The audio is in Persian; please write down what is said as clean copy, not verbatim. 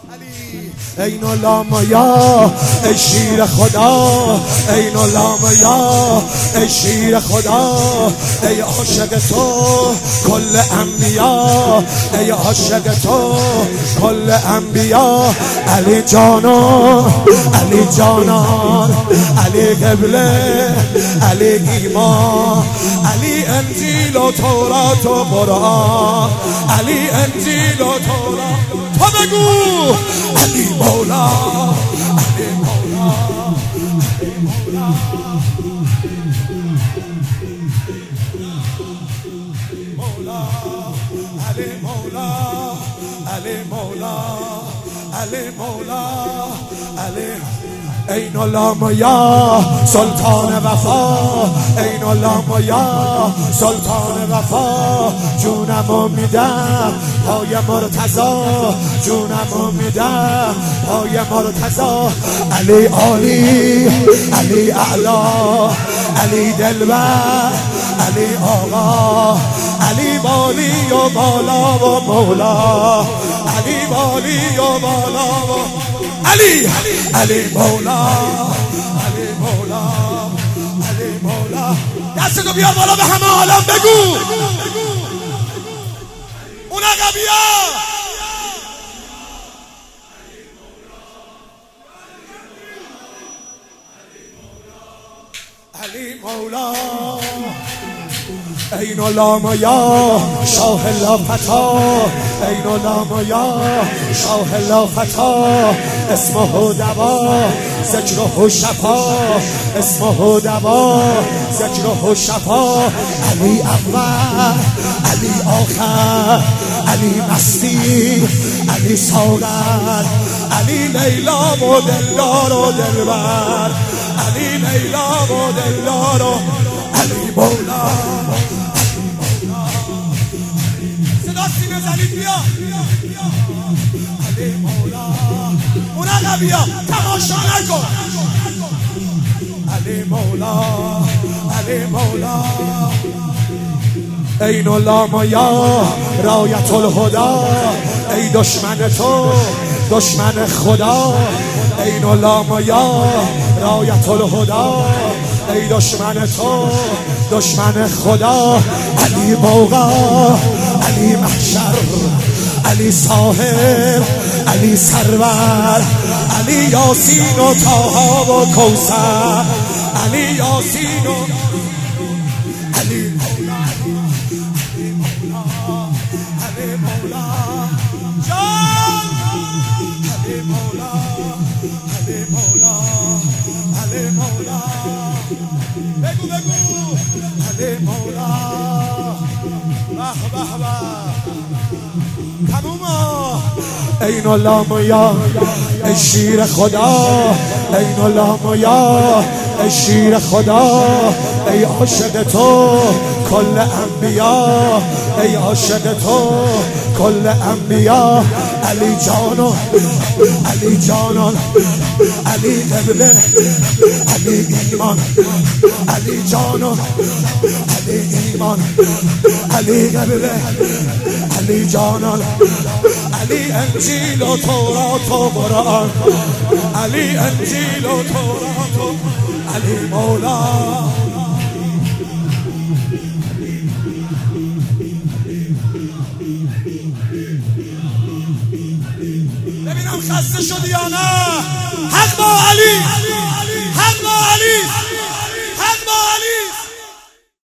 عین اللامیا ای شیر خدا، عین اللامیا ای شیر خدا، ای عاشق تو کل انبیا، ای عاشق تو کل انبیا. علی جانان، علی جانان، علی قبله، علی ایمان، علی انجیل و تورات و قرآن، علی انجیل و تورات. تو بگو علی مولا، علی مولا، علی مولا، مولا، علی مولا، علی مولا، علی مولا، علی. عین اللامیا سلطان وفا، عین اللامیا سلطان وفا. جونمو میدم پای مرتضی، جونمو میدم پای مرتضی. علی عالی، علی اعلا، علی دلبر، علی آقا، علی والی و بالا و مولا، علی والی و بالا و علی، علی مولا، علی مولا، علی مولا. دستتو بیار بالا به همه عالم بگو اون عقبیا. علی مولا، عین اللامیا شاه لافتا، عین اللامیا شاه لافتا. اسمه دوا ذکره شفا، اسمه دوا ذکره شفا. علی اول، علی آخر، علی مستی، علی ساغر، علی لیلا و دلدار و دلبر، علی لیلا و دلدار و علی مولا. صدا سینه زنید بیا. علی مولا، اون عقبیا تماشا نکن. علی مولا، علی مولا. عین اللامیا رایت الهدا، ای دشمن تو دشمن خدا. عین اللامیا رایت الهدا، ای دشمن تو دشمن خدا. علی موقع، علی محشر، علی صاحب، علی سرور، علی یاسین و طه و کوثر، علی یاسین و علی مولا، علی مولا، علی مولا جان، علی مولا، علی مولا، علی مولا. بگو بگو علی مولا. به به به تموما. عین اللامیا ای شیر خدا، عین اللامیا ای شیر خدا، ای عاشق تو کل انبیا، ای عاشق تو کل انبیا. علی جانان، علی جانان، علی قبله، علی ایمان، علی جانان، علی ایمان، علی قبله، علی جانان، علی انجیل و تورات و قرآن، علی انجیل و تورات و علی مولا. ببینم خسته شدی یا نه؟ حق با علی.